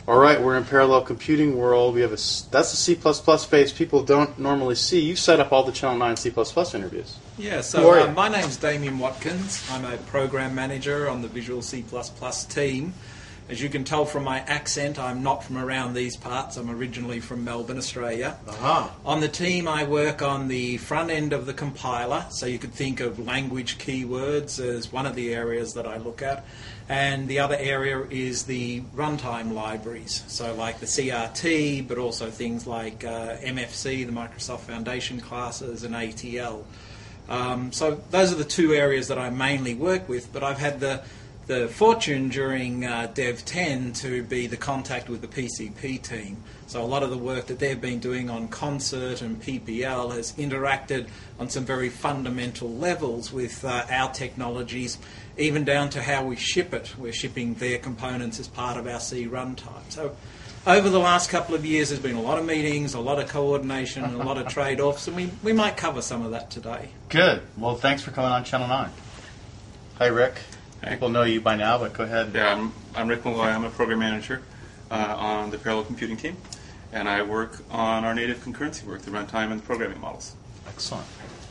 All right, we're in parallel computing world. We have that's a C++ space people don't normally see. You set up all the Channel 9 C++ interviews. Yeah, so my name's Damien Watkins. I'm a program manager on the Visual C++ team. As you can tell from my accent, I'm not from around these parts. I'm originally from Melbourne, Australia. On the team, I work on the front end of the compiler, so you could think of language keywords as one of the areas that I look at. And the other area is the runtime libraries, so like the CRT, but also things like MFC, the Microsoft Foundation classes, and ATL. So those are the two areas that I mainly work with, but I've had the fortune during Dev 10 to be the contact with the PCP team. So a lot of the work that they've been doing on Concert and PPL has interacted on some very fundamental levels with our technologies, even down to how we ship it. We're shipping their components as part of our C runtime. So over the last couple of years, there's been a lot of meetings, a lot of coordination, and a lot of trade-offs, and we might cover some of that today. Good. Well, thanks for coming on Channel 9. Hi, Rick. People know you by now, but go ahead. Yeah, I'm Rick Malloy. I'm a program manager on the parallel computing team, and I work on our native concurrency work, the runtime and the programming models. Excellent.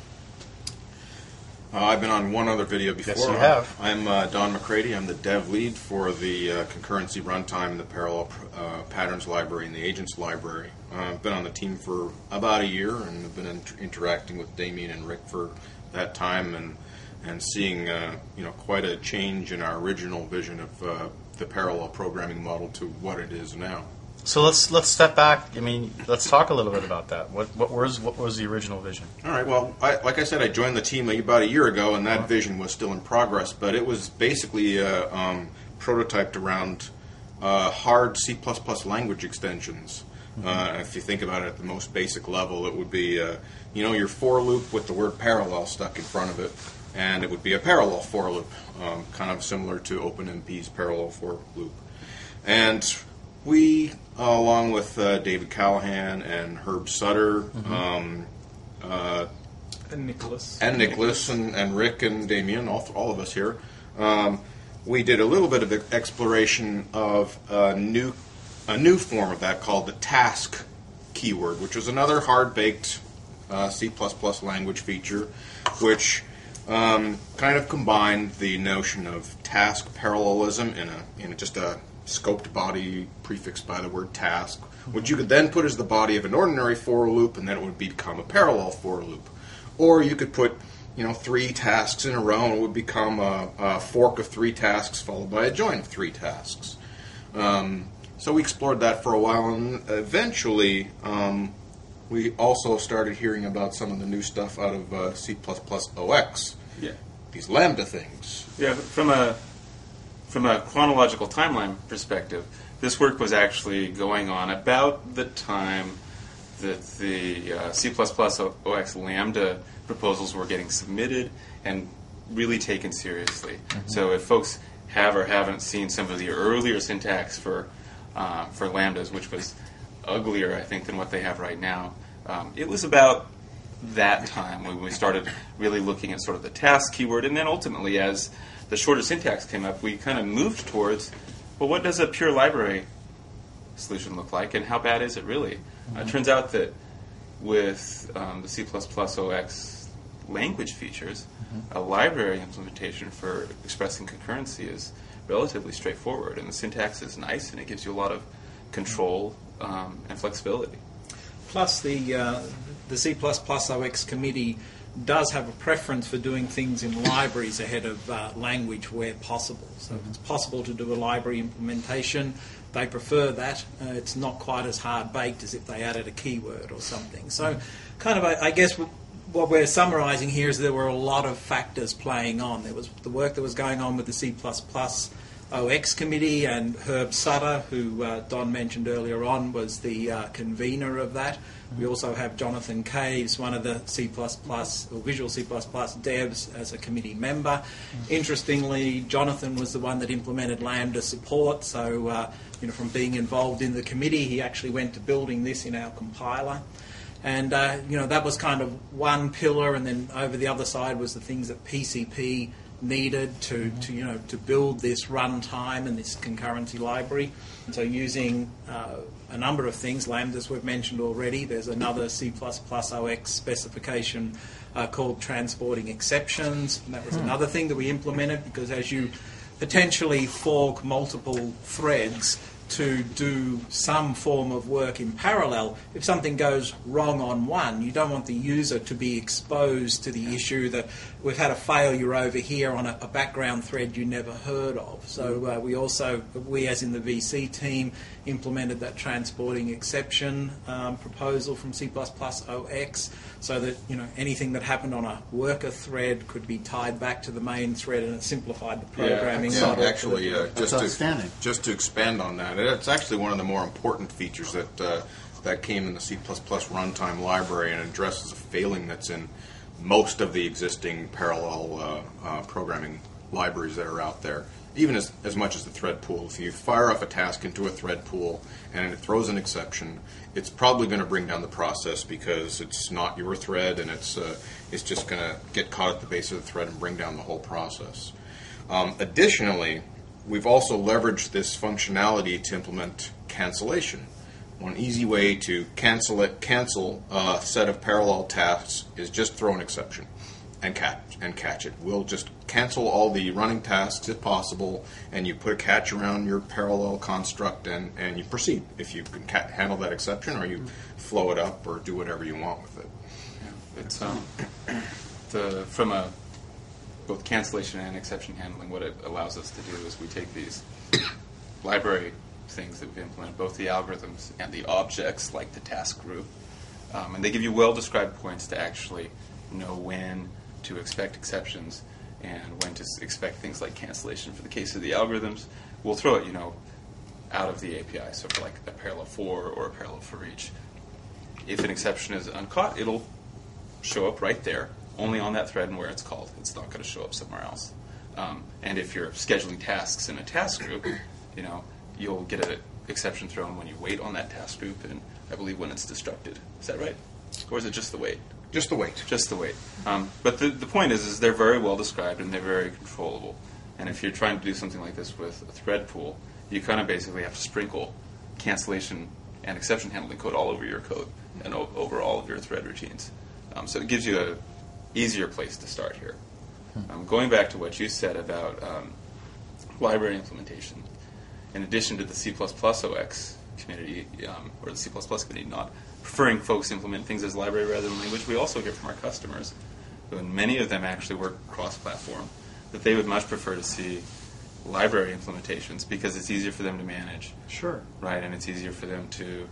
I've been on one other video before. Yes, you have. I'm Don McCready. I'm the dev lead for the concurrency runtime, the parallel patterns library, and the agents library. I've been on the team for about a year, and have been interacting with Damien and Rick for that time, and seeing quite a change in our original vision of the parallel programming model to what it is now. So let's step back. I mean, let's talk a little bit about that. What was the original vision? All right. Well, like I said, I joined the team about a year ago, and that vision was still in progress. But it was basically prototyped around hard C++ language extensions. If you think about it at the most basic level, it would be your for loop with the word parallel stuck in front of it, and it would be a parallel for loop, kind of similar to OpenMP's parallel for loop. And we, along with David Callahan and Herb Sutter, And Nicholas. And Rick and Damien, all of us here, we did a little bit of exploration of a new form of that called the task keyword, which was another hard-baked C++ language feature, which kind of combined the notion of task parallelism in just a scoped body prefixed by the word task, which you could then put as the body of an ordinary for loop, and then it would become a parallel for loop. Or you could put 3 tasks in a row, and it would become a fork of 3 tasks followed by a join of 3 tasks. So we explored that for a while, and eventually we also started hearing about some of the new stuff out of C++ OX. Yeah. These Lambda things. Yeah, from a chronological timeline perspective, this work was actually going on about the time that the C++ OX Lambda proposals were getting submitted and really taken seriously. Mm-hmm. So if folks have or haven't seen some of the earlier syntax for Lambdas, which was uglier, I think, than what they have right now, it was about that time when we started really looking at sort of the task keyword, and then ultimately as the shorter syntax came up, we kind of moved towards, well, what does a pure library solution look like, and how bad is it really? Mm-hmm. It turns out that with the C++ OX language features, a library implementation for expressing concurrency is relatively straightforward, and the syntax is nice, and it gives you a lot of control and flexibility. Plus, the C++ OX committee does have a preference for doing things in libraries ahead of language where possible. So if it's possible to do a library implementation, they prefer that. It's not quite as hard-baked as if they added a keyword or something. So kind of, I guess, what we're summarising here is there were a lot of factors playing on. There was the work that was going on with the C++ OX committee, and Herb Sutter, who Don mentioned earlier on, was the convener of that. We also have Jonathan Caves, one of the C++ or Visual C++ devs, as a committee member. Interestingly, Jonathan was the one that implemented Lambda support, so from being involved in the committee, he actually went to building this in our compiler. And that was kind of one pillar, and then over the other side was the things that PCP needed to build this runtime and this concurrency library. And so using a number of things, lambdas we've mentioned already. There's another C++ OX specification called transporting exceptions, and that was another thing that we implemented, because as you potentially fork multiple threads to do some form of work in parallel, if something goes wrong on one, you don't want the user to be exposed to the issue that we've had a failure over here on a background thread you never heard of. So we as in the VC team implemented that transporting exception proposal from C++ OX, so that anything that happened on a worker thread could be tied back to the main thread, and it simplified the programming. Actually, just to expand on that, it's actually one of the more important features that came in the C++ runtime library, and addresses a failing that's in most of the existing parallel programming libraries that are out there. Even as much as the thread pool. If you fire off a task into a thread pool and it throws an exception, it's probably going to bring down the process, because it's not your thread, and it's just going to get caught at the base of the thread and bring down the whole process. Additionally, we've also leveraged this functionality to implement cancellation. One easy way to cancel a set of parallel tasks is just throw an exception and catch it. We'll just cancel all the running tasks if possible, and you put a catch around your parallel construct, and you proceed. If you can handle that exception, or you flow it up, or do whatever you want with it. Yeah, it's from both cancellation and exception handling, what it allows us to do is we take these library things that we've implemented, both the algorithms and the objects, like the task group, and they give you well-described points to actually know when to expect exceptions and when to expect things like cancellation. For the case of the algorithms, we'll throw it, out of the API. So for like a parallel for or a parallel for each, if an exception is uncaught, it'll show up right there, only on that thread and where it's called. It's not going to show up somewhere else. And if you're scheduling tasks in a task group, you'll get an exception thrown when you wait on that task group, and I believe when it's destructed. Is that right? Or is it just the wait? Just the wait. Just the wait. But the point is they're very well described, and they're very controllable. And if you're trying to do something like this with a thread pool, you kind of basically have to sprinkle cancellation and exception handling code all over your code and over all of your thread routines. So it gives you an easier place to start here. Going back to what you said about library implementation, in addition to the C++ OX community, or the C++ community not preferring folks implement things as library rather than language, we also hear from our customers, and many of them actually work cross-platform, that they would much prefer to see library implementations because it's easier for them to manage. Sure. Right, and it's easier for them to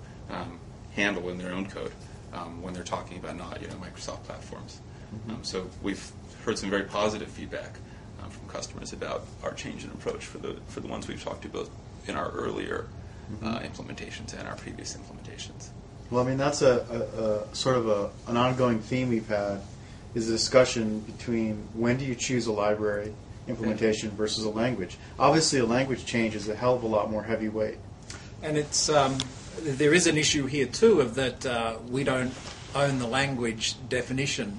handle in their own code when they're talking about not Microsoft platforms. So we've heard some very positive feedback from customers about our change in approach for the ones we've talked to both in our earlier implementations and our previous implementations. Well, I mean, that's a sort of an ongoing theme we've had, is a discussion between when do you choose a library implementation versus a language. Obviously, a language change is a hell of a lot more heavyweight. And it's there is an issue here too of that we don't own the language definition.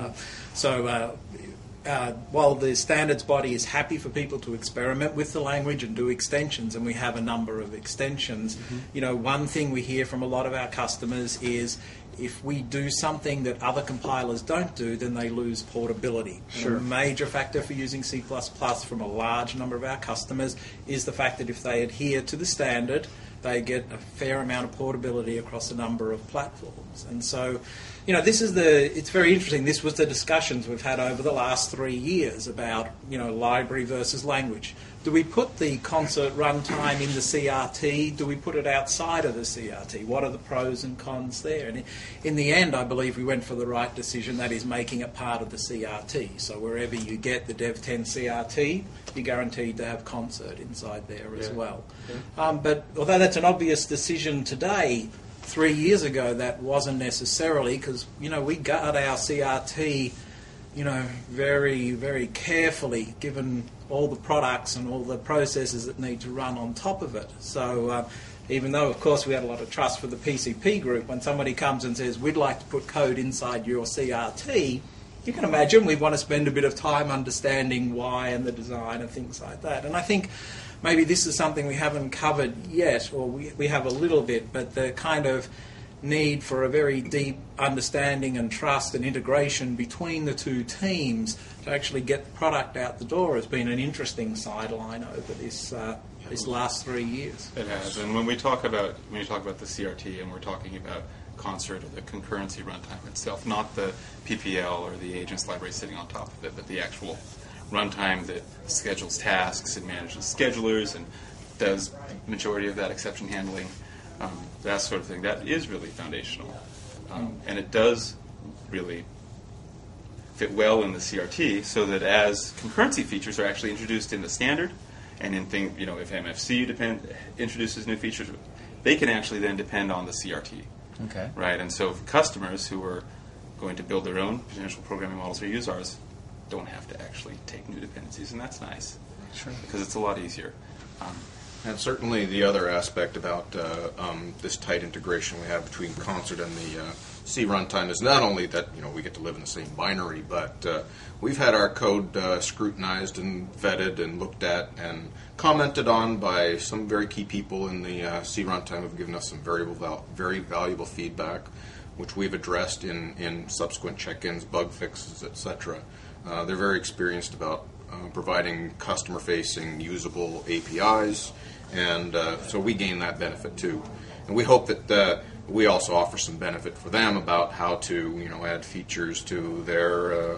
So while the standards body is happy for people to experiment with the language and do extensions, and we have a number of extensions, one thing we hear from a lot of our customers is if we do something that other compilers don't do, then they lose portability. Sure. A major factor for using C++ from a large number of our customers is the fact that if they adhere to the standard, they get a fair amount of portability across a number of platforms. And so, it's very interesting. This was the discussions we've had over the last 3 years about, library versus language. Do we put the concert runtime in the CRT? Do we put it outside of the CRT? What are the pros and cons there? And in the end, I believe we went for the right decision, that is making it part of the CRT. So wherever you get the Dev 10 CRT, you're guaranteed to have concert inside there as well. Yeah. But although that's an obvious decision today, 3 years ago that wasn't necessarily, because, we guard our CRT, very, very carefully, given all the products and all the processes that need to run on top of it. So even though, of course, we had a lot of trust for the PCP group, when somebody comes and says, we'd like to put code inside your CRT, you can imagine we want to spend a bit of time understanding why and the design and things like that. And I think maybe this is something we haven't covered yet, or we have a little bit, but the kind of need for a very deep understanding and trust and integration between the two teams to actually get the product out the door has been an interesting sideline over this last 3 years. It has, and when you talk about the CRT, and we're talking about Concert or the concurrency runtime itself, not the PPL or the agents library sitting on top of it, but the actual runtime that schedules tasks and manages schedulers and does the majority of that exception handling, that sort of thing. That is really foundational, and it does really fit well in the CRT, so that as concurrency features are actually introduced in the standard, and in things, if MFC introduces new features, they can actually then depend on the CRT. Okay. Right, and so customers who are going to build their own potential programming models or use ours don't have to actually take new dependencies, and that's nice. Sure. Because it's a lot easier. And certainly the other aspect about this tight integration we have between Concert and the C runtime is not only that we get to live in the same binary, but we've had our code scrutinized and vetted and looked at and commented on by some very key people in the C runtime, have given us some very valuable feedback, which we've addressed in subsequent check-ins, bug fixes, etc. They're very experienced about providing customer-facing, usable APIs, and so we gain that benefit too. And we hope that we also offer some benefit for them about how to, add features to their,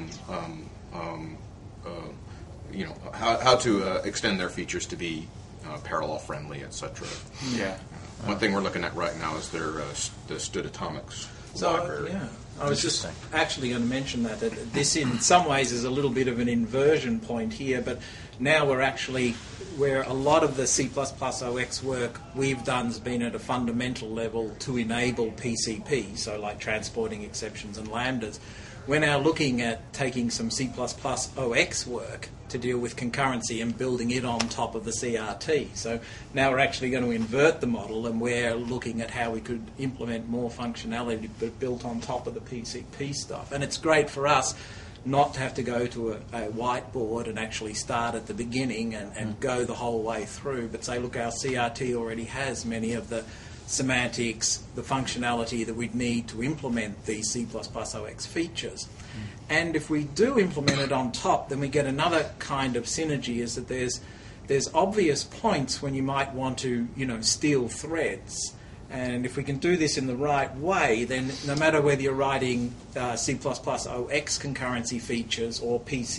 how to extend their features to be parallel friendly, etc. Yeah. One thing we're looking at right now is the Std Atomics library. Yeah, I was just actually going to mention that this in some ways is a little bit of an inversion point here, but now we're actually, where a lot of the C++ OX work we've done has been at a fundamental level to enable PCP, so like transporting exceptions and lambdas. We're now looking at taking some C++ OX work to deal with concurrency and building it on top of the CRT. So now we're actually going to invert the model, and we're looking at how we could implement more functionality but built on top of the PCP stuff. And it's great for us not to have to go to a whiteboard and actually start at the beginning and go the whole way through, but say, look, our CRT already has many of the semantics, the functionality that we'd need to implement these C++ OX features. And if we do implement it on top, then we get another kind of synergy, is that there's obvious points when you might want to, steal threads. And if we can do this in the right way, then no matter whether you're writing C++ OX concurrency features or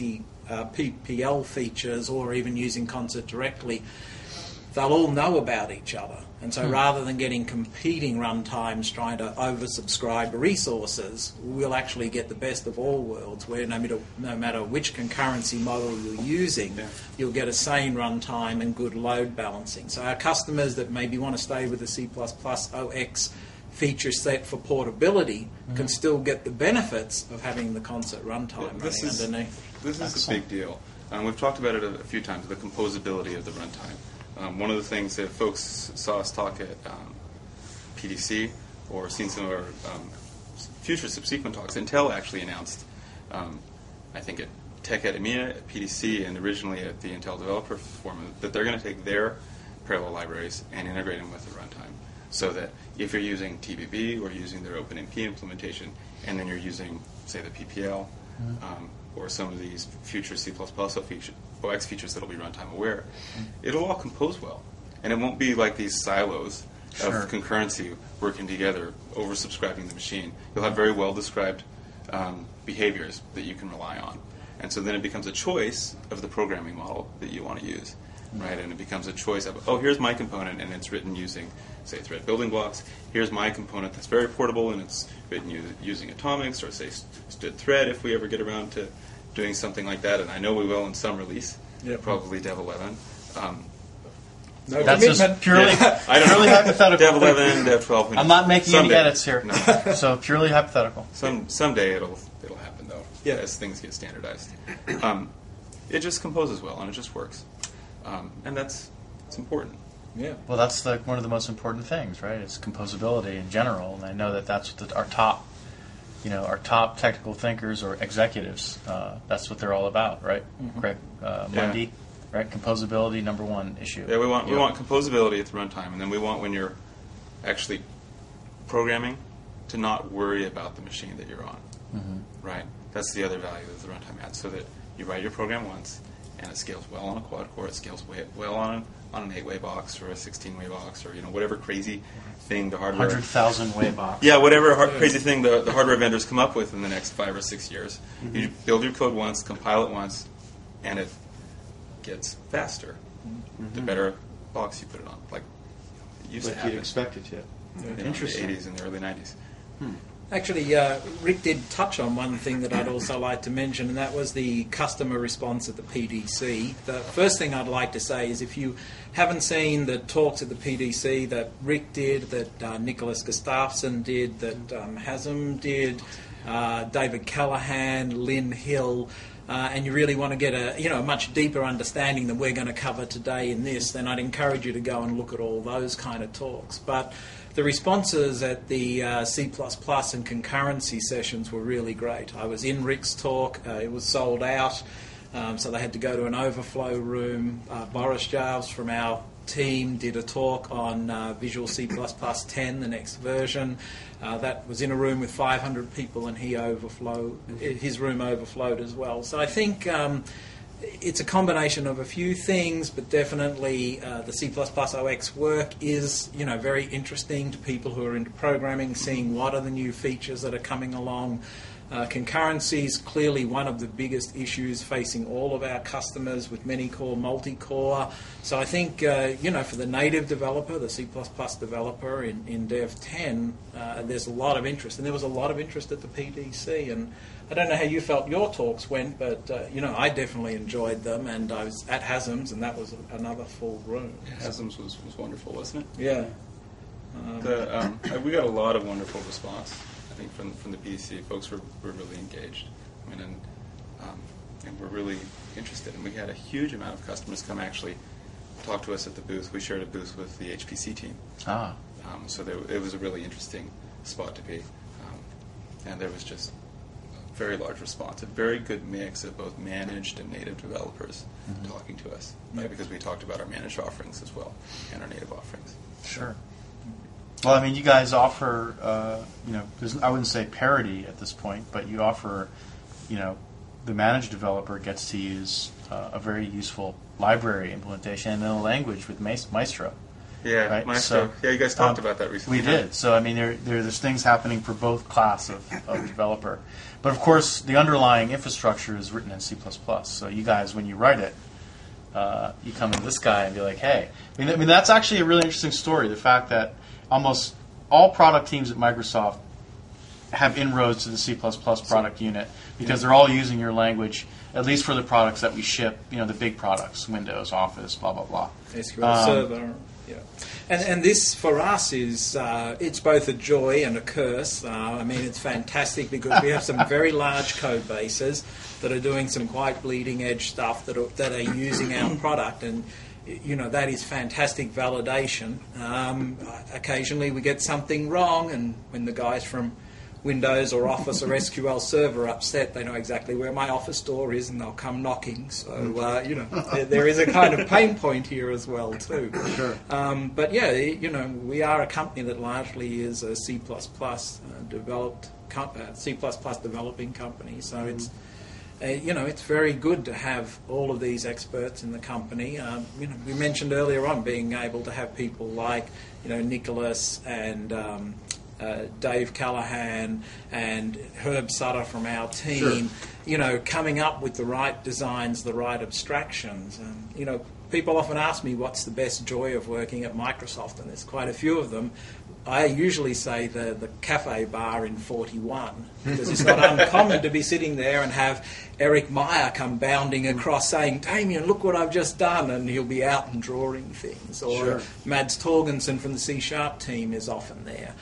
PPL features, or even using Concert directly, they'll all know about each other. And so rather than getting competing runtimes trying to oversubscribe resources, we'll actually get the best of all worlds, where no matter which concurrency model you're using, you'll get a sane runtime and good load balancing. So our customers that maybe want to stay with the C++ OX feature set for portability can still get the benefits of having the Concert runtime running underneath. This is a big deal. We've talked about it a few times, the composability of the runtime. One of the things that folks saw us talk at PDC, or seen some of our future subsequent talks, Intel actually announced, I think at Tech Academia, at PDC, and originally at the Intel Developer Forum, that they're going to take their parallel libraries and integrate them with the runtime. So that if you're using TBB or using their OpenMP implementation, and then you're using, say, the PPL, or some of these future C++ OX features that'll be runtime aware, it'll all compose well. And it won't be like these silos of concurrency working together, oversubscribing the machine. You'll have very well-described behaviors that you can rely on. And so then it becomes a choice of the programming model that you want to use. Right, and it becomes a choice of, here's my component, and it's written using, say, thread building blocks. Here's my component that's very portable, and it's written using atomics, or say Std thread, if we ever get around to doing something like that, and I know we will in some release, probably Dev 11. No That's commitment. just purely, I don't purely know. hypothetical. Dev 11, Dev 12. I'm not making any someday. edits here, so purely hypothetical. Someday it'll happen though, as things get standardized. It just composes well, and it just works. And it's important. Yeah. Well, that's one of the most important things, right? It's composability in general, and I know that's what our top our top technical thinkers or executives. That's what they're all about, right? Greg Mundy, right? Composability, number one issue. Yeah, we want composability at the runtime, and then we want, when you're actually programming, to not worry about the machine that you're on. Right? That's the other value that the runtime adds, so that you write your program once, and it scales well on a quad core. It scales well on an 8-way box or a 16-way box, or whatever crazy thing the hardware 100,000 way box. Yeah, whatever crazy thing the hardware vendors come up with in the next 5 or 6 years. You build your code once, compile it once, and it gets faster. The better box you put it on, like it used to happen. You'd expect it to. Interesting. In the 80s and the early 90s. Actually, Rick did touch on one thing that I'd also like to mention, and that was the customer response at the PDC. The first thing I'd like to say is, if you haven't seen the talks at the PDC that Rick did, that Nicholas Gustafsson did, that Hasm did, David Callahan, Lynn Hill, and you really want to get a much deeper understanding than we're going to cover today in this, then I'd encourage you to go and look at all those kind of talks. But the responses at the C++ and concurrency sessions were really great. I was in Rick's talk. It was sold out, so they had to go to an overflow room. Boris Jarves from our team did a talk on Visual C++ 10, the next version. That was in a room with 500 people, and his room overflowed as well. So I think it's a combination of a few things, but definitely the C++ OX work is, very interesting to people who are into programming, seeing what are the new features that are coming along. Concurrency is clearly one of the biggest issues facing all of our customers with many-core, multi-core. So I think, for the native developer, the C++ developer in Dev 10, there's a lot of interest. And there was a lot of interest at the PDC. And I don't know how you felt your talks went, but, I definitely enjoyed them. And I was at Hasm's, and that was another full room. Hasm's was wonderful, wasn't it? Yeah. We got a lot of wonderful response. I think from the PDC, folks were really engaged. And we're really interested. And we had a huge amount of customers come actually talk to us at the booth. We shared a booth with the HPC team. So it was a really interesting spot to be. And there was just a very large response, a very good mix of both managed and native developers talking to us, right? Because we talked about our managed offerings as well and our native offerings. Sure. Well, you guys offer, I wouldn't say parity at this point, but you offer, the managed developer gets to use a very useful library implementation and a language with Maestro. Yeah, right? Maestro. So, you guys talked about that recently. We did. So, there's things happening for both class of developer. But, of course, the underlying infrastructure is written in C++. So you guys, when you write it, you come to this guy and be like, hey. That's actually a really interesting story, the fact that almost all product teams at Microsoft have inroads to the C++ product unit because they're all using your language, at least for the products that we ship, the big products, Windows, Office, blah, blah, blah. SQL Server, yeah. And this, for us, is it's both a joy and a curse. It's fantastic because we have some very large code bases that are doing some quite bleeding-edge stuff that are using our product, and that is fantastic validation. Occasionally we get something wrong, and when the guys from Windows or Office or SQL Server are upset, they know exactly where my Office door is, and they'll come knocking. So, there is a kind of pain point here as well, too. Sure. But, we are a company that largely is a C++ developed C++ developing company, so it's it's very good to have all of these experts in the company. We mentioned earlier on being able to have people like, Nicholas and Dave Callahan and Herb Sutter from our team, coming up with the right designs, the right abstractions. People often ask me what's the best joy of working at Microsoft, and there's quite a few of them. I usually say the cafe bar in 41, because it's not uncommon to be sitting there and have Eric Meyer come bounding across saying, Damien, look what I've just done, and he'll be out and drawing things. Or Mads Torgensen from the C# team is often there.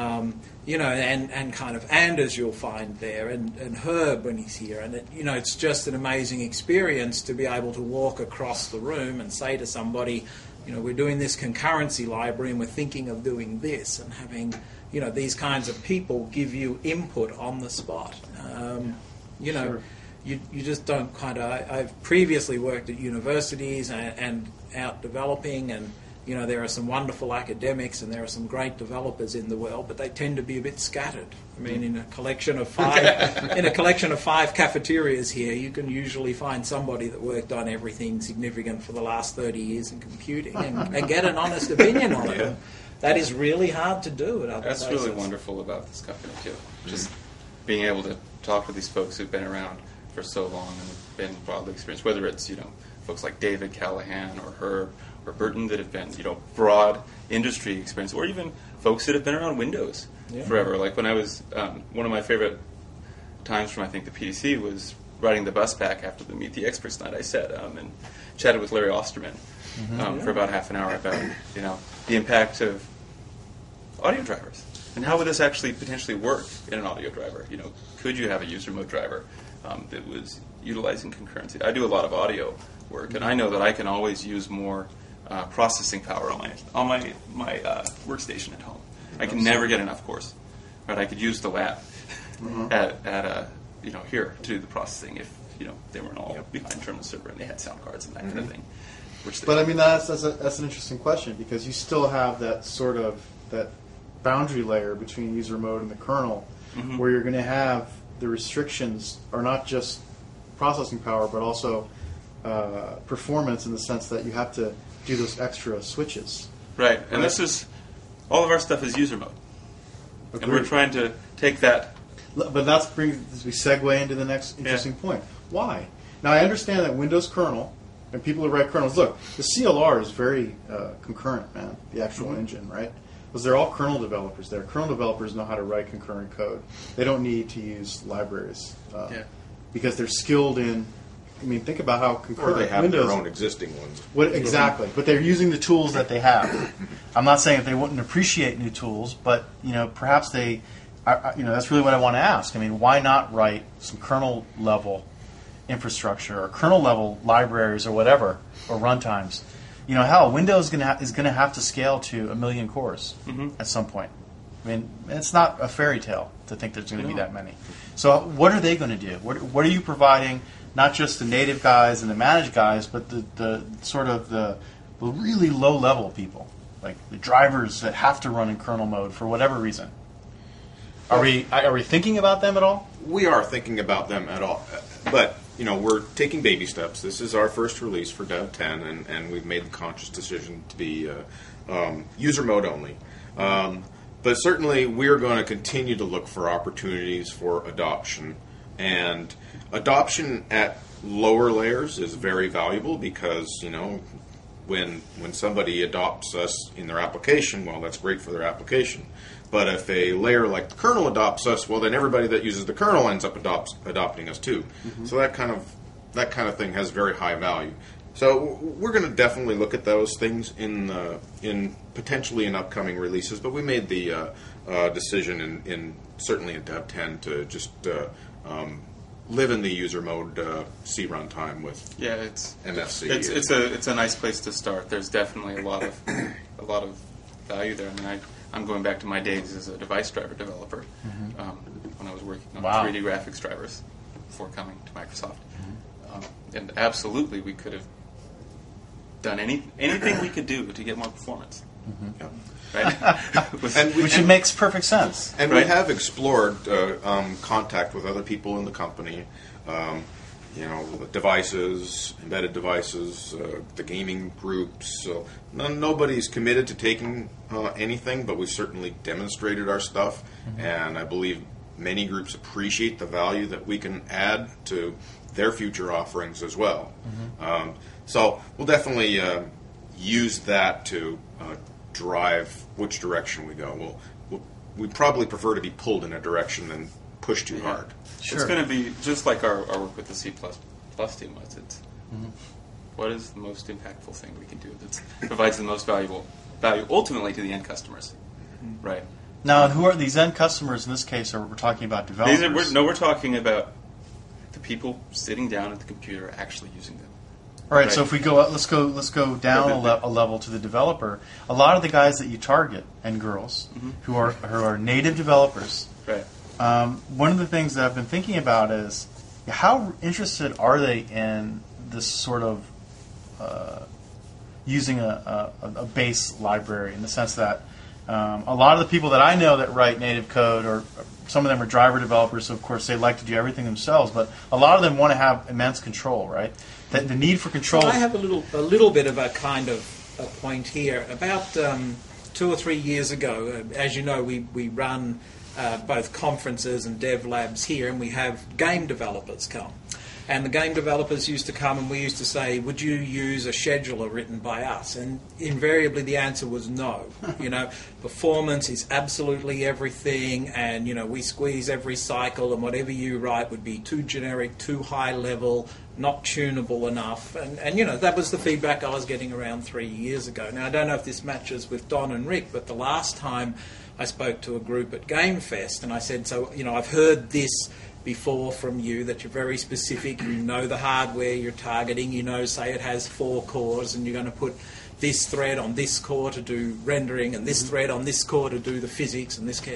And kind of Anders you'll find there, and Herb when he's here. And, it's just an amazing experience to be able to walk across the room and say to somebody, we're doing this concurrency library and we're thinking of doing this, and having, these kinds of people give you input on the spot. Sure. You just don't I've previously worked at universities and out developing, and there are some wonderful academics and there are some great developers in the world, but they tend to be a bit scattered. I mean, in a collection of five cafeterias here, you can usually find somebody that worked on everything significant for the last 30 years in computing and get an honest opinion on it. That is really hard to do at other That's places. really wonderful about this company too. Just being able to talk to these folks who've been around for so long and been broadly experienced, whether it's folks like David Callahan or Herb or Burton that have been broad industry experience, or even folks that have been around Windows forever. Like when I was one of my favorite times from I think the PDC was riding the bus back after the Meet the Experts night I said, and chatted with Larry Osterman for about half an hour about the impact of audio drivers and how would this actually potentially work in an audio driver. Could you have a user mode driver that was utilizing concurrency? I do a lot of audio work, and I know that I can always use more processing power on my workstation at home. I can never get enough cores. Right? I could use the lab at here to do the processing if they weren't all behind terminal server and they had sound cards and that kind of thing. But I mean that's an interesting question, because you still have that sort of that boundary layer between user mode and the kernel, where you're going to have the restrictions are not just processing power, but also performance, in the sense that you have to do those extra switches. Right, and this is all of our stuff is user mode, and we're trying to take that. But we segue into the next interesting point. Why? Now I understand that Windows kernel and people who write kernels, look, the CLR is very concurrent, man. The actual engine, right? Because they're all kernel developers there. Kernel developers know how to write concurrent code. They don't need to use libraries because they're skilled in. I mean, think about how concurrent Or they have Windows, their own existing ones. Exactly, but they're using the tools that they have. I'm not saying that they wouldn't appreciate new tools, but perhaps they. That's really what I want to ask. I mean, why not write some kernel level infrastructure or kernel level libraries or whatever, or runtimes? Hell, Windows is going to have to scale to 1 million cores at some point. I mean, it's not a fairy tale to think there's going to be that many. So what are they going to do? What are you providing? Not just the native guys and the managed guys, but the sort of the really low level people, like the drivers that have to run in kernel mode for whatever reason. Are we thinking about them at all? We are thinking about them at all, but we're taking baby steps. This is our first release for Dev 10, and we've made the conscious decision to be user mode only. But certainly, we're going to continue to look for opportunities for adoption, and adoption at lower layers is very valuable because when somebody adopts us in their application, well, that's great for their application. But if a layer like the kernel adopts us, well, then everybody that uses the kernel ends up adopting us too. So that kind of thing has very high value. So we're going to definitely look at those things in potentially in upcoming releases. But we made the decision in certainly in Dev 10 to just live in the user mode C runtime with MFC. It's a nice place to start. There's definitely a lot of value there. I mean, I'm going back to my days as a device driver developer when I was working on 3D graphics drivers before coming to Microsoft. And absolutely, we could have done anything we could do to get more performance. Right? Which makes perfect sense. And we have explored contact with other people in the company, devices, embedded devices, the gaming groups. So nobody's committed to taking anything, but we've certainly demonstrated our stuff, and I believe many groups appreciate the value that we can add to their future offerings as well. So we'll definitely use that to drive which direction we go. We'd probably prefer to be pulled in a direction than pushed too hard. Sure. It's going to be just like our work with the C++ team was. It's what is the most impactful thing we can do that provides the most value ultimately to the end customers, right? Now, who are these end customers in this case? Or we're talking about developers? We're talking about the people sitting down at the computer actually using them. All right, Right. so if we go, let's go down a level to the developer. A lot of the guys that you target and girls who are native developers. Right. One of the things that I've been thinking about is how interested are they in this sort of using a base library, in the sense that a lot of the people that I know that write native code, or some of them are driver developers, so of course they like to do everything themselves, but a lot of them want to have immense control, right? The need for control. Well, I have a little bit of a kind of a point here. About 2 or 3 years ago, as you know, we run both conferences and dev labs here, and we have game developers come. And the game developers used to come, and we used to say, would you use a scheduler written by us? And invariably the answer was no. Performance is absolutely everything, and we squeeze every cycle, and whatever you write would be too generic, too high level, not tunable enough. And that was the feedback I was getting around 3 years ago. Now, I don't know if this matches with Don and Rick, but the last time I spoke to a group at Game Fest, and I said, so, I've heard this before from you, that you're very specific, you know the hardware you're targeting, say it has 4 cores, and you're going to put this thread on this core to do rendering, and this thread on this core to do the physics, and this,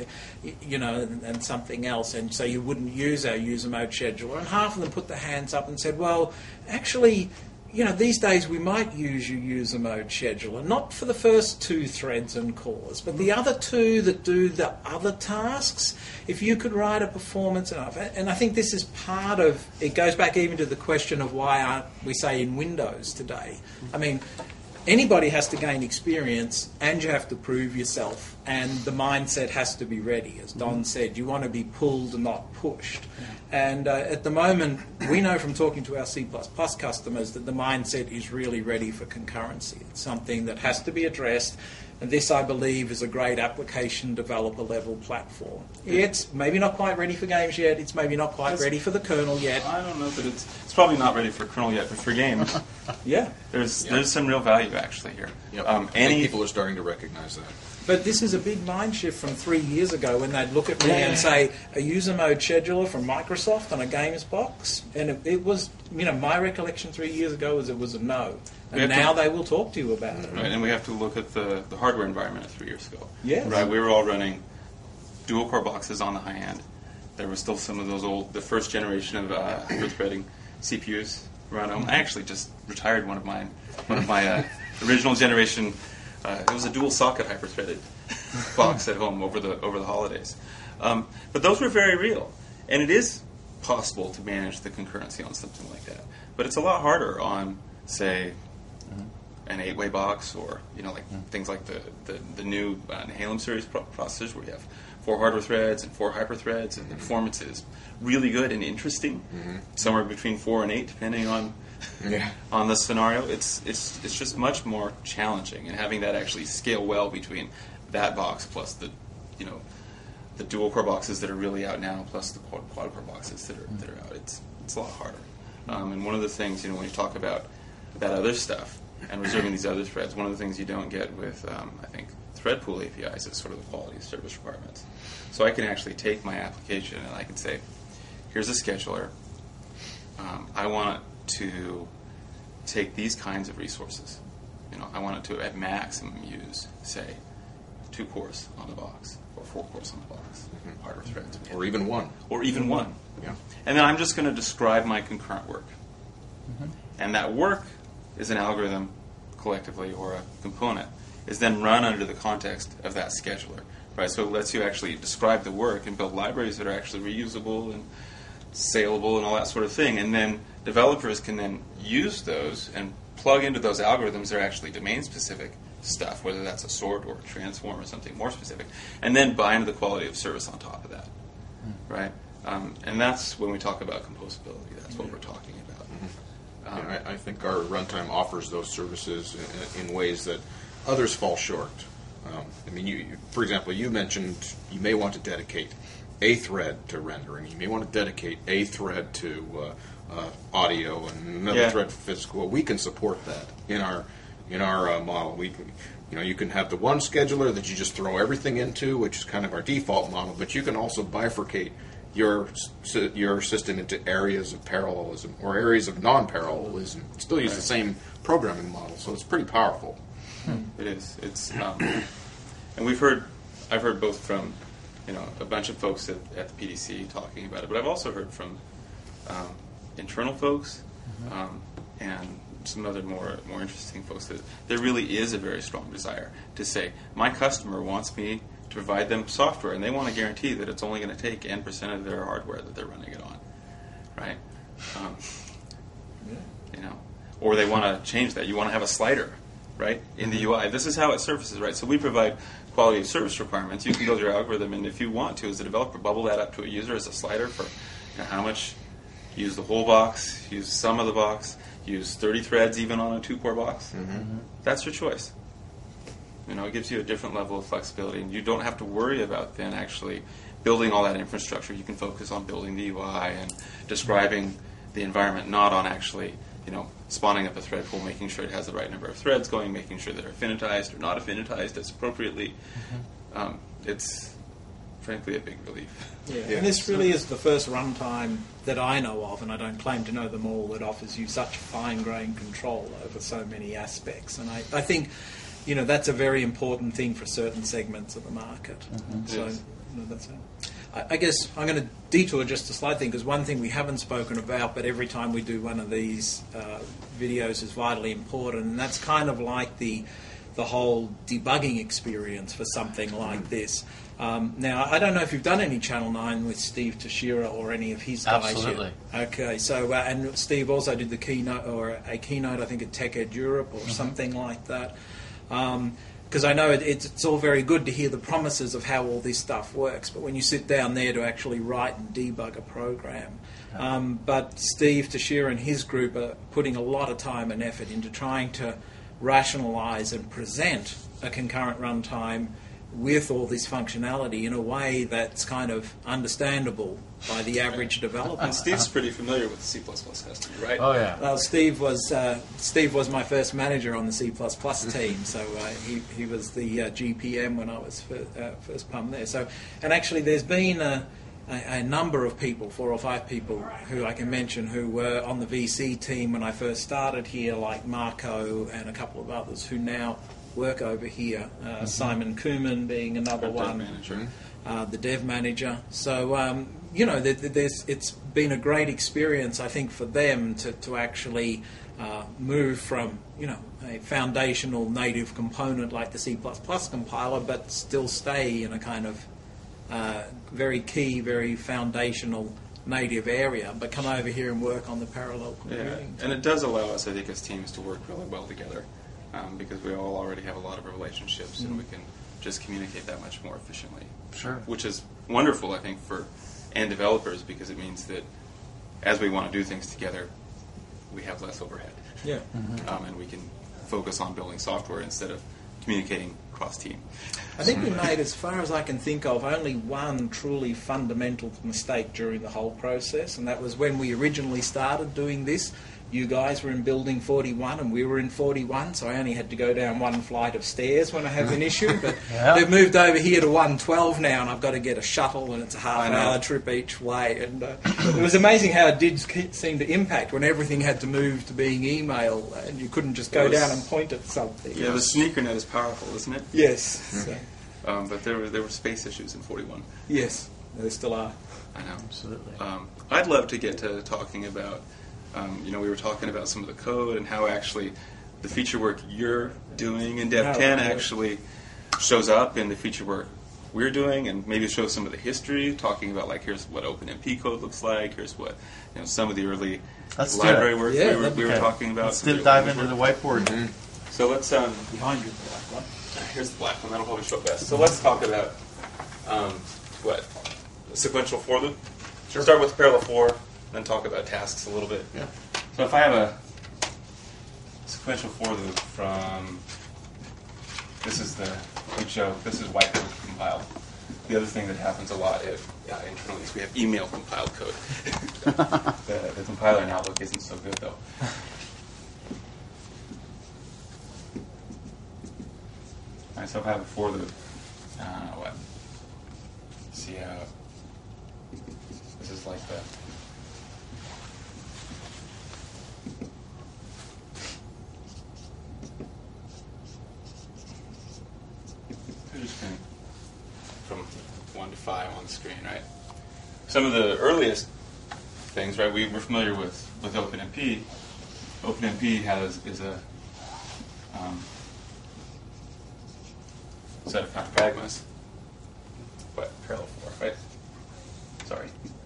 and something else, and so you wouldn't use our user mode scheduler. And half of them put their hands up and said, well, actually, these days we might use your user mode scheduler, not for the first 2 threads and cores, but the other 2 that do the other tasks. If you could write a performance enough, and I think this is part of, it goes back even to the question of why aren't we, say, in Windows today. I mean, anybody has to gain experience, and you have to prove yourself, and the mindset has to be ready. As Don said, you want to be pulled and not pushed. And at the moment, we know from talking to our C++ customers that the mindset is really ready for concurrency. It's something that has to be addressed, and this, I believe, is a great application developer level platform. It's maybe not quite ready for games yet, it's maybe not quite ready for the kernel yet. I don't know that it's probably not ready for kernel yet, but for games, Yeah. there's some real value actually here. Yep. I think people are starting to recognize that. But this is a big mind shift from 3 years ago, when they'd look at me and say, a user mode scheduler from Microsoft on a games box. And it was, my recollection 3 years ago was it was a no. And now they will talk to you about it. Right, and we have to look at the hardware environment 3 years ago. Yes. Right, we were all running dual core boxes on the high end. There was still some of those the first generation of hyper-threading CPUs around them. I actually just retired one of my original generation. It was a dual socket hyper-threaded box at home over the holidays. But those were very real, and it is possible to manage the concurrency on something like that. But it's a lot harder on, say, an 8-way box, or things like the new Nehalem series processors, where you have 4 hardware threads and 4 hyper threads, and the performance is really good and interesting, somewhere between 4 and 8, depending on on the scenario. It's just much more challenging, and having that actually scale well between that box plus the dual core boxes that are really out now, plus the quad core boxes that are out. It's a lot harder. And one of the things, when you talk about that other stuff and reserving these other threads, one of the things you don't get with, I think, thread pool APIs is sort of the quality of service requirements. So I can actually take my application and I can say, here's a scheduler. I want it to take these kinds of resources. I want it to, at maximum, use, say, 2 cores on the box, or 4 cores on the box, hardware threads. Or even 1. Or even 1. Yeah. And then I'm just going to describe my concurrent work. And that work is an algorithm, collectively, or a component, is then run under the context of that scheduler. Right? So it lets you actually describe the work and build libraries that are actually reusable and saleable and all that sort of thing. And then developers can then use those and plug into those algorithms that are actually domain-specific stuff, whether that's a sort or a transform or something more specific, and then bind the quality of service on top of that. Right? And that's when we talk about composability. That's what we're talking about. I think our runtime offers those services in ways that others fall short. For example, you mentioned you may want to dedicate a thread to rendering. You may want to dedicate a thread to audio and another thread for physical. We can support that in our model. We can, you can have the one scheduler that you just throw everything into, which is kind of our default model. But you can also bifurcate your system into areas of parallelism or areas of non-parallelism. It still use the same programming model, so it's pretty powerful. It is. It's and I've heard both from a bunch of folks at the PDC talking about it, but I've also heard from internal folks and some other more interesting folks that there really is a very strong desire to say, my customer wants me to provide them software, and they want to guarantee that it's only going to take N% of their hardware that they're running it on, right? Or they want to change that. You want to have a slider, right, in the UI. This is how it surfaces, right? So we provide quality of service requirements. You can build your algorithm, and if you want to, as a developer, bubble that up to a user as a slider for how much. Use the whole box, use some of the box, use 30 threads even on a 2-core box. That's your choice. It gives you a different level of flexibility, and you don't have to worry about then actually building all that infrastructure. You can focus on building the UI and describing the environment, not on actually, spawning up a thread pool, making sure it has the right number of threads going, making sure they're affinitized or not affinitized as appropriately. It's frankly a big relief. Yeah. And this really is the first runtime that I know of, and I don't claim to know them all, that offers you such fine-grained control over so many aspects. And I think, that's a very important thing for certain segments of the market. So, that's it. I guess I'm going to detour just a slight thing, because one thing we haven't spoken about, but every time we do one of these videos is vitally important, and that's kind of like the whole debugging experience for something like this. Now, I don't know if you've done any Channel 9 with Steve Tashira or any of his guys Absolutely. yet. Okay, so, and Steve also did the keynote, or a keynote, I think, at TechEd Europe or something like that. Because I know it's all very good to hear the promises of how all this stuff works, but when you sit down there to actually write and debug a program. But Steve Tashira and his group are putting a lot of time and effort into trying to rationalize and present a concurrent runtime with all this functionality in a way that's kind of understandable by the average developer. And Steve's pretty familiar with the C++ customer, right? Oh yeah. Well, Steve was my first manager on the C++ team, so he was the GPM when I was first pumped there. So, and actually, there's been a number of people, 4 or 5 people, who I can mention who were on the VC team when I first started here, like Marco and a couple of others who now work over here. Simon Kuman being another one. Dev manager. The dev manager. So, it's been a great experience, I think, for them to actually move from, a foundational native component like the C++ compiler, but still stay in a kind of very key, very foundational native area, but come over here and work on the parallel computing. And it does allow us, I think, as teams to work really well together. Because we all already have a lot of relationships, and we can just communicate that much more efficiently. Sure. Which is wonderful, I think, for end developers, because it means that as we want to do things together, we have less overhead. Yeah. And we can focus on building software instead of communicating cross-team. I think we made, as far as I can think of, only one truly fundamental mistake during the whole process, and that was when we originally started doing this. You guys were in building 41 and we were in 41, so I only had to go down one flight of stairs when I have an issue. But they've moved over here to 112 now, and I've got to get a shuttle, and it's a half-hour trip each way. And it was amazing how it did seem to impact when everything had to move to being email, and you couldn't just go down and point at something. Yeah, the sneakernet is powerful, isn't it? Yes. So, but there were space issues in 41. yes, there still are. I know. Absolutely. I'd love to get to talking about, we were talking about some of the code and how actually the feature work you're doing in Dev 10 actually shows up in the feature work we're doing, and maybe show some of the history, talking about, like, here's what OpenMP code looks like, here's what some of the early library work we were talking about. Let's dive into the whiteboard. So let's Behind you, the black one. here's the black one. That'll probably show up best. So let's talk about sequential for loop. Sure. Start with parallel for, then talk about tasks a little bit. Yeah. So if I have a sequential for loop from, this is the big show. This is whiteboard compiled. The other thing that happens a lot internally is we have email compiled code. the compiler in Outlook isn't so good though. Alright, so if I have a for loop, is like that. Interesting. From 1 to 5 on the screen, right? Some of the earliest things, right? We're familiar with OpenMP. OpenMP is a set of kind of pragmas, but parallel 4, right? Sorry.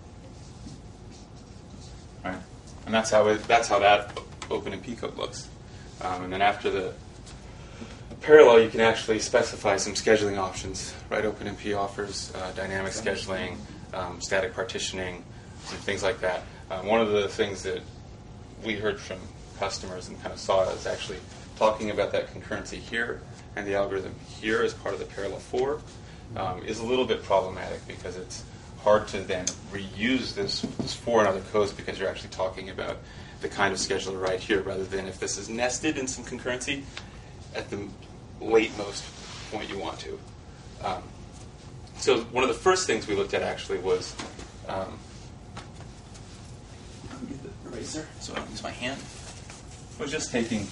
Right, and that's how that OpenMP code looks. And then after the parallel, you can actually specify some scheduling options. Right, OpenMP offers dynamic scheduling, static partitioning, and things like that. One of the things that we heard from customers and kind of saw is actually talking about that concurrency here and the algorithm here as part of the parallel 4 is a little bit problematic because it's hard to then reuse this 4 in other codes because you're actually talking about the kind of scheduler right here rather than if this is nested in some concurrency at the latemost point you want to. So one of the first things we looked at actually was I'll get the eraser so I don't use my hand. Was just taking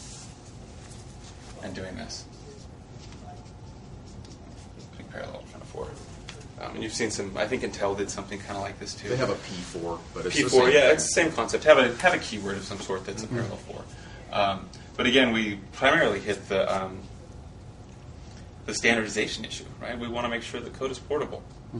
and doing this. Putting parallel in front of 4. And you've seen some, I think Intel did something kind of like this too. They have a P4, but it's P4, the same yeah, thing. it's the same concept. Have a keyword of some sort that's a parallel 4. But again, we primarily hit the standardization issue, right? We want to make sure the code is portable.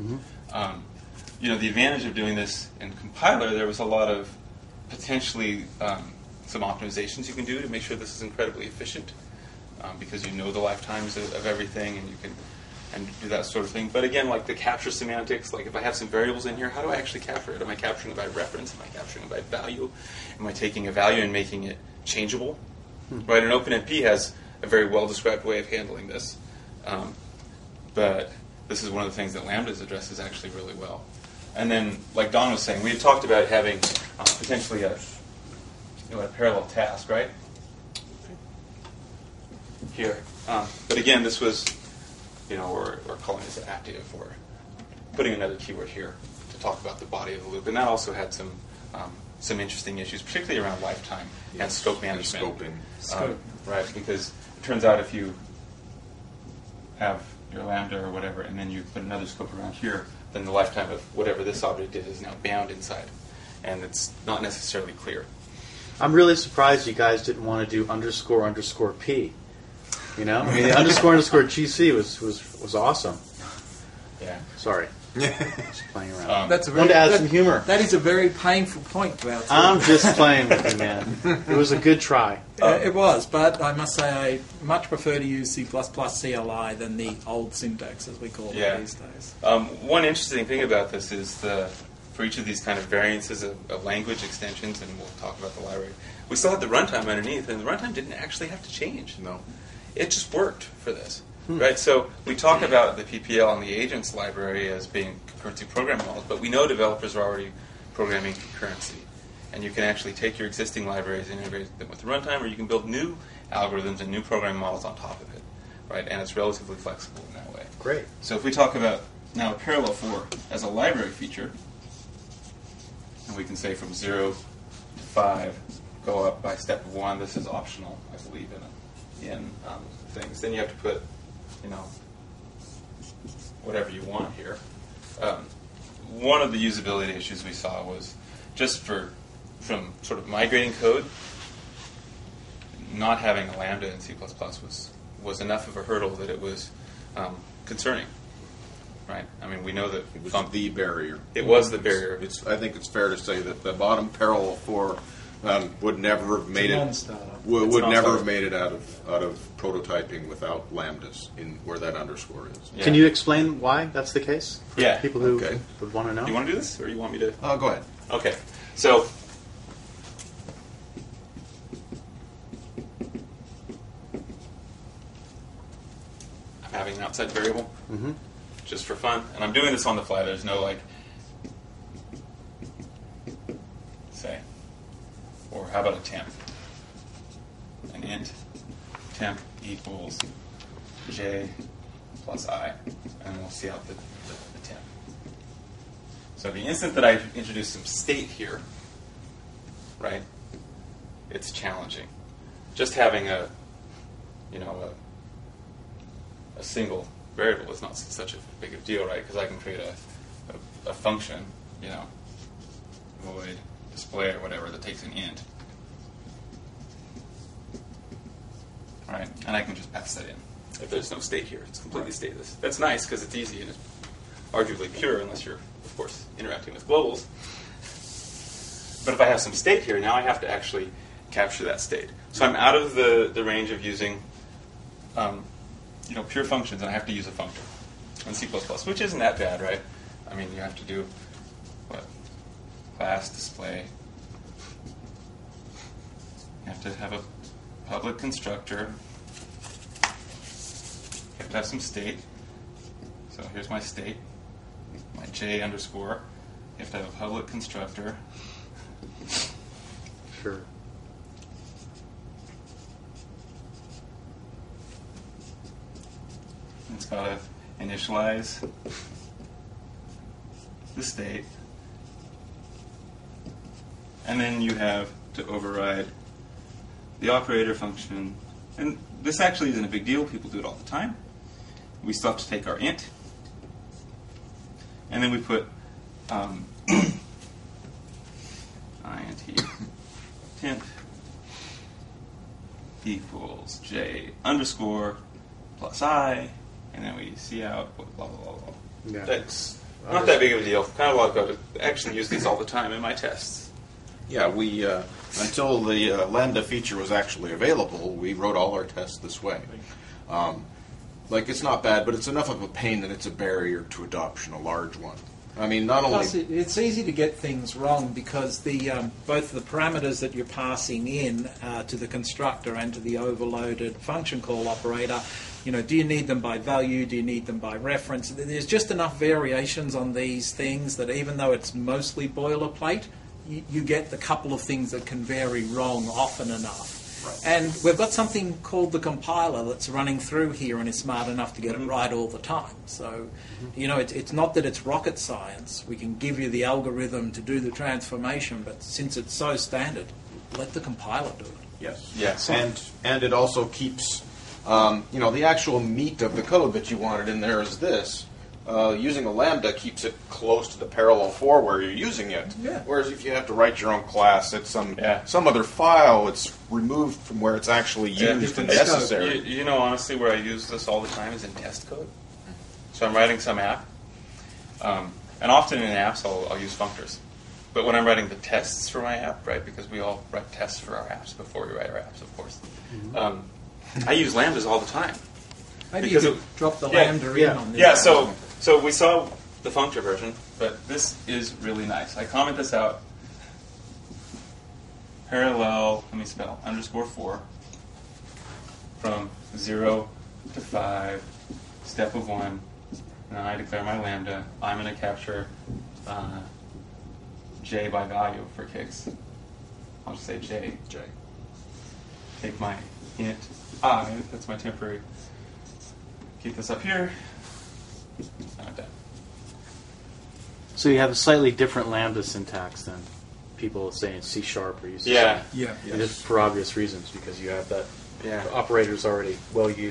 The advantage of doing this in compiler, there was a lot of potentially some optimizations you can do to make sure this is incredibly efficient because you know the lifetimes of everything and you can do that sort of thing. But again, like the capture semantics, like if I have some variables in here, how do I actually capture it? Am I capturing it by reference? Am I capturing it by value? Am I taking a value and making it changeable? Right, and OpenMP has a very well-described way of handling this. But this is one of the things that Lambdas addresses actually really well. And then, like Don was saying, we had talked about having potentially a parallel task, right? Here. But again, this was, we're calling this active, or putting another keyword here to talk about the body of the loop. And that also had some interesting issues, particularly around lifetime and scope management. Scoping. Right, because it turns out if you have your lambda or whatever, and then you put another scope around here, then the lifetime of whatever this object is now bound inside. And it's not necessarily clear. I'm really surprised you guys didn't want to do __p. You know, I mean, the __ GC was awesome. Yeah. Sorry, just playing around. That's a Wanted to add some humor. That is a very painful point to our team. I'm just playing with you, man. It was a good try. It was, but I must say I much prefer to use C++ CLI than the old syntax, as we call it these days. One interesting thing about this is for each of these kind of variances of language extensions, and we'll talk about the library, we still had the runtime underneath, and the runtime didn't actually have to change. No. It just worked for this. Right, so we talk about the PPL and the agents library as being concurrency programming models, but we know developers are already programming concurrency. And you can actually take your existing libraries and integrate them with the runtime, or you can build new algorithms and new programming models on top of it. Right, and it's relatively flexible in that way. Great. So if we talk about now a parallel 4 as a library feature, and we can say from 0 to 5, go up by step 1. This is optional, I believe, in things. Then you have to put whatever you want here. One of the usability issues we saw was just from sort of migrating code, not having a lambda in C++ was enough of a hurdle that it was concerning. Right? I mean, we know that It was the barrier. It was the barrier. I think it's fair to say that the bottom parallel 4 would never have made it. Would never have made it out of prototyping without lambdas in where that underscore is. Yeah. Can you explain why that's the case? For Yeah. people who Okay. would want to know. Do you want to do this, or you want me to? Go ahead. Okay. So I'm having an outside variable just for fun, and I'm doing this on the fly. There's no say, or how about a temp? An int temp equals j plus I, and we'll see out the temp. So the instant that I introduce some state here, right, it's challenging. Just having a single variable is not such a big of a deal, right? Because I can create a function, void display or whatever that takes an int, right? And I can just pass that in. If there's no state here, it's completely stateless. That's nice because it's easy and it's arguably pure, unless you're, of course, interacting with globals. But if I have some state here, now I have to actually capture that state. So I'm out of the range of using pure functions, and I have to use a functor in C++, which isn't that bad, right? I mean, you have to do class display. You have to have a public constructor. You have to have some state. So here's my state, my J underscore. You have to have a public constructor. Sure. It's got to initialize the state. And then you have to override the operator function. And this actually isn't a big deal. People do it all the time. We still have to take our int. And then we put int temp equals j underscore plus I. And then we see out blah, blah, blah, blah. Yeah. That's not that big of a deal. Kind of like I actually use these all the time in my tests. Yeah, we until the Lambda feature was actually available, we wrote all our tests this way. It's not bad, but it's enough of a pain that it's a barrier to adoption, a large one. I mean, not only... Plus, it's easy to get things wrong because both the parameters that you're passing in to the constructor and to the overloaded function call operator, do you need them by value? Do you need them by reference? There's just enough variations on these things that even though it's mostly boilerplate, you get the couple of things that can vary wrong often enough. Right. And we've got something called the compiler that's running through here and is smart enough to get it right all the time. So, it's not that it's rocket science. We can give you the algorithm to do the transformation, but since it's so standard, let the compiler do it. Yes. Yes. And it also keeps, the actual meat of the code that you wanted in there is this. Using a Lambda keeps it close to the parallel for where you're using it. Yeah. Whereas if you have to write your own class, it's some other file. It's removed from where it's actually used and necessary. Honestly, where I use this all the time is in test code. So I'm writing some app, and often in apps I'll use functors. But when I'm writing the tests for my app, right, because we all write tests for our apps before we write our apps, of course, I use Lambdas all the time. Maybe Because you could drop the Lambda in on this. Yeah, so we saw the functor version, but this is really nice. I comment this out. Parallel, let me spell, _4 from 0 to 5, step of 1, and I declare my Lambda. I'm going to capture J by value for kicks. I'll just say J. Take my int I, that's my temporary. Keep this up here. I'm done. So you have a slightly different Lambda syntax than people say in C# or use. Yeah. And it's for obvious reasons because you have that operator's already well used.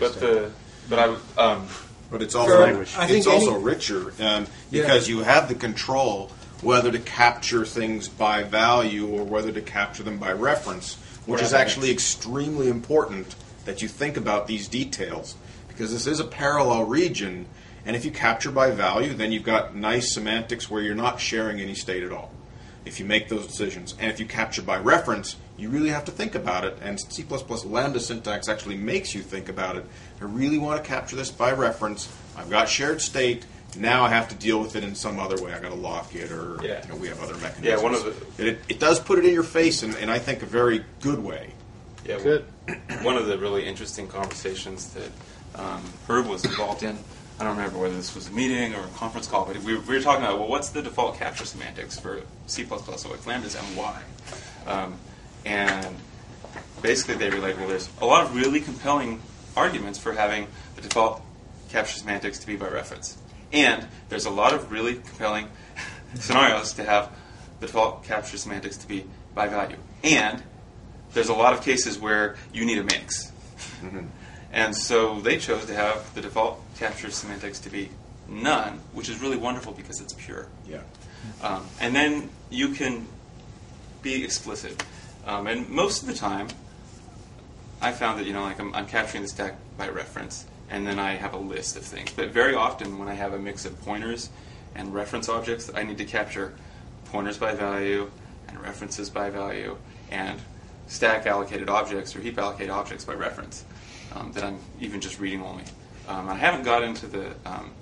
But it's also language. It's also richer because you have the control whether to capture things by value or whether to capture them by reference, which is actually extremely important that you think about these details because this is a parallel region, and if you capture by value, then you've got nice semantics where you're not sharing any state at all. If you make those decisions, and if you capture by reference, you really have to think about it, and C++ Lambda syntax actually makes you think about it. I really want to capture this by reference. I've got shared state. Now I have to deal with it in some other way. I've got to lock it, or we have other mechanisms. Yeah, one of the it does put it in your face, and I think a very good way. Yeah, good. One of the really interesting conversations that Herb was involved in. I don't remember whether this was a meeting or a conference call, but we were talking about, what's the default capture semantics for C++ OX Lambdas and why? And basically they relate, there's a lot of really compelling arguments for having the default capture semantics to be by reference. And there's a lot of really compelling scenarios to have the default capture semantics to be by value. And there's a lot of cases where you need a mix. And so they chose to have the default capture semantics to be none, which is really wonderful because it's pure. Yeah. And then you can be explicit. And most of the time, I found that, like I'm capturing the stack by reference, and then I have a list of things. But very often when I have a mix of pointers and reference objects, I need to capture pointers by value and references by value and stack allocated objects or heap allocated objects by reference that I'm even just reading only. I haven't got into the...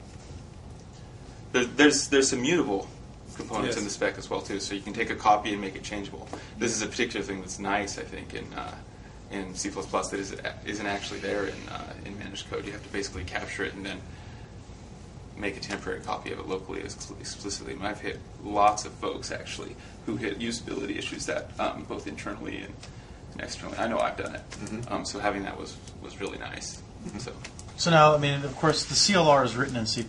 There's some mutable components in the spec as well too, so you can take a copy and make it changeable. This is a particular thing that's nice, I think, in C++ that isn't actually there in managed code. You have to basically capture it and then make a temporary copy of it locally explicitly. And I've hit lots of folks actually who hit usability issues that both internally and externally. I know I've done it. So having that was really nice. So now, I mean, of course, the CLR is written in C++.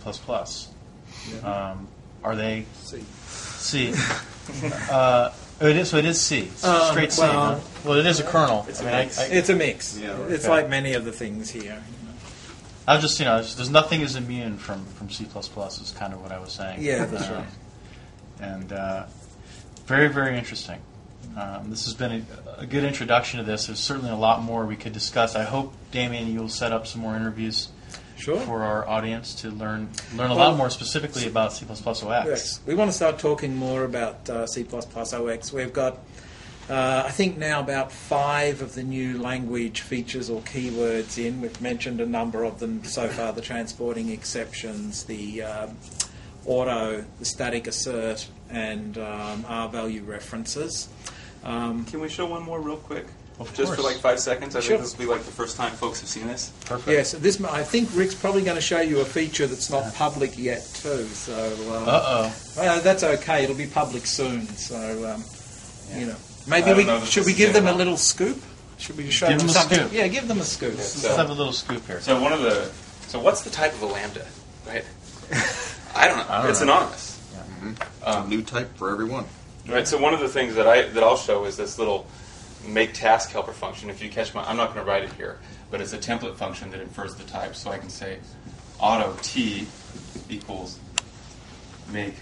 Are they C? It is. So it is C. It's straight C. well, Well, it is a kernel. It's I a mean, mix. It's a mix. Yeah, It's okay. like many of the things here. I was just, there's nothing is immune from C++. Is kind of what I was saying. Yeah, that's right. And very, very interesting. This has been a good introduction to this. There's certainly a lot more we could discuss. I hope, Damien, you'll set up some more interviews Sure. for our audience to learn a lot more specifically about C++ OX. Yes. We want to start talking more about C++ OX. We've got, I think now about 5 of the new language features or keywords in. We've mentioned a number of them so far, the transporting exceptions, the auto, the static assert, and R-value references. Can we show one more real quick? Of Just course. for like 5 seconds? I Sure. think this will be like the first time folks have seen this. Perfect. Yes, I think Rick's probably going to show you a feature that's not public yet too. So Uh-oh. that's okay. It'll be public soon. So maybe I don't know that should this we is give them a gonna- little scoop? Should we show Give them them a something? scoop. Yeah, give them a scoop. Let's have a little scoop here. So what's the type of a lambda, right? I don't know. I don't It's know. anonymous. A new type for everyone. Right. So one of the things that I'll show is this little make task helper function. If you catch I'm not going to write it here, but it's a template function that infers the type. So I can say auto t equals make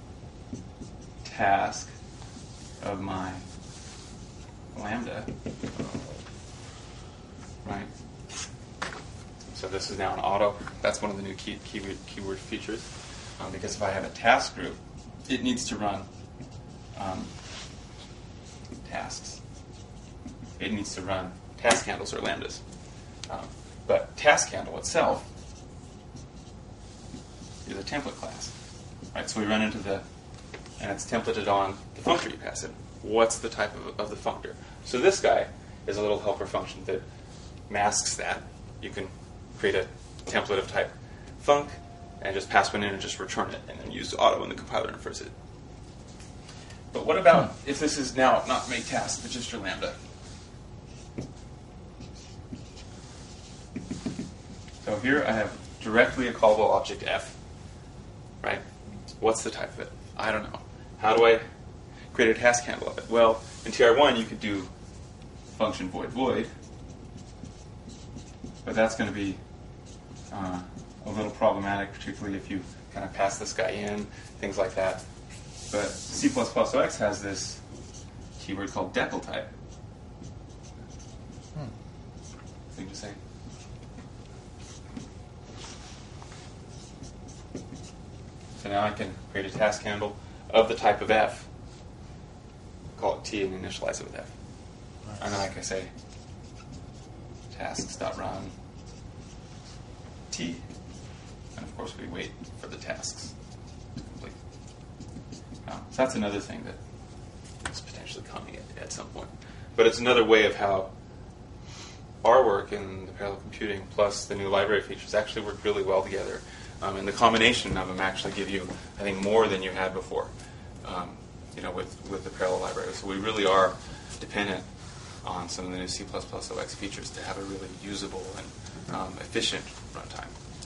task of my lambda. Right. So this is now an auto. That's one of the new keyword features. Because if I have a task group, it needs to run tasks. It needs to run task handles or lambdas. But task handle itself is a template class. Right? So we run into and it's templated on the functor you pass in. What's the type of the functor? So this guy is a little helper function that masks that. You can create a template of type func and just pass one in and just return it, and then use auto when the compiler infers it. But what about if this is now not make task, but just your lambda? So here I have directly a callable object f, right? What's the type of it? I don't know. How do I create a task handle of it? Well, in TR1 you could do function void void, but that's going to be a little problematic, particularly if you kind of pass this guy in, things like that. But C++ OX has this keyword called decl type. Thing to say. So now I can create a task handle of the type of f, call it t, and initialize it with f. And then I can say tasks.run t. And of course we wait for the tasks to complete. So that's another thing that is potentially coming at some point. But it's another way of how our work in the parallel computing plus the new library features actually work really well together. And the combination of them actually give you, I think, more than you had before, with the parallel library. So we really are dependent on some of the new C++ OX features to have a really usable and efficient runtime.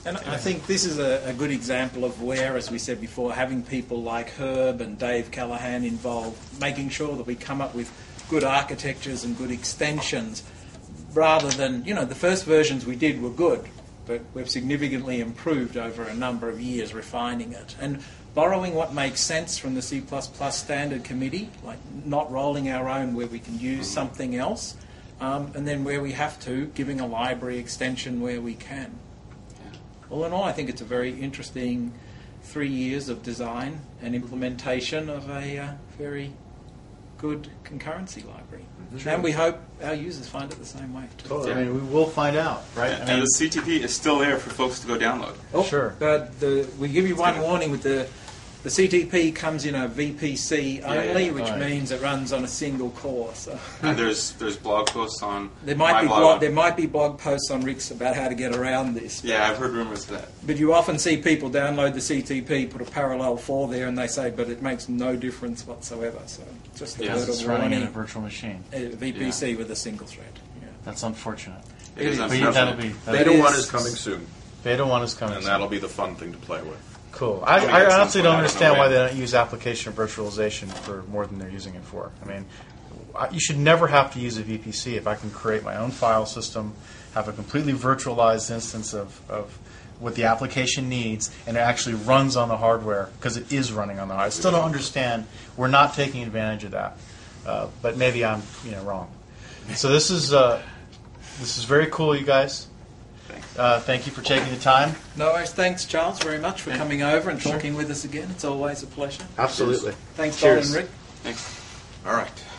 And I think this is a good example of where, as we said before, having people like Herb and Dave Callahan involved, making sure that we come up with good architectures and good extensions, rather than, the first versions we did were good, but we've significantly improved over a number of years, refining it. And borrowing what makes sense from the C++ Standard Committee, like not rolling our own where we can use something else, and then where we have to, giving a library extension where we can. All in all, I think it's a very interesting 3 years of design and implementation of a very good concurrency library. And we hope our users find it the same way too. Totally. I mean, we will find out, right? And the CTP is still there for folks to go download. Sure. But we give you one warning with the CTP comes in a VPC only, which Right. means it runs on a single core. So And there's blog posts on there my might be blog. there might be blog posts on Rick's about how to get around this. Yeah, I've heard rumors of that. But you often see people download the CTP, put a parallel 4 there, and they say, but it makes no difference whatsoever. So just a Yeah, word It's of running in a warning. virtual machine. VPC with a single thread. Yeah. That's unfortunate. It is But But unfortunate. that'll be Beta 1 is- is coming soon, Beta 1 is coming. and that'll be the fun thing to play with. Cool. I mean, I at some honestly point, don't I don't understand know why when. they don't use application virtualization for more than they're using it for. I mean, you should never have to use a VPC if I can create my own file system, have a completely virtualized instance of what the application needs, and it actually runs on the hardware because it is running on the hardware. I still don't understand. We're not taking advantage of that, but maybe I'm wrong. So this is very cool, you guys. Thank you for taking the time. No worries. Thanks, Charles, very much for coming over and talking with us again. It's always a pleasure. Absolutely. Thanks, Don Cheers. and Rick. Thanks. All right.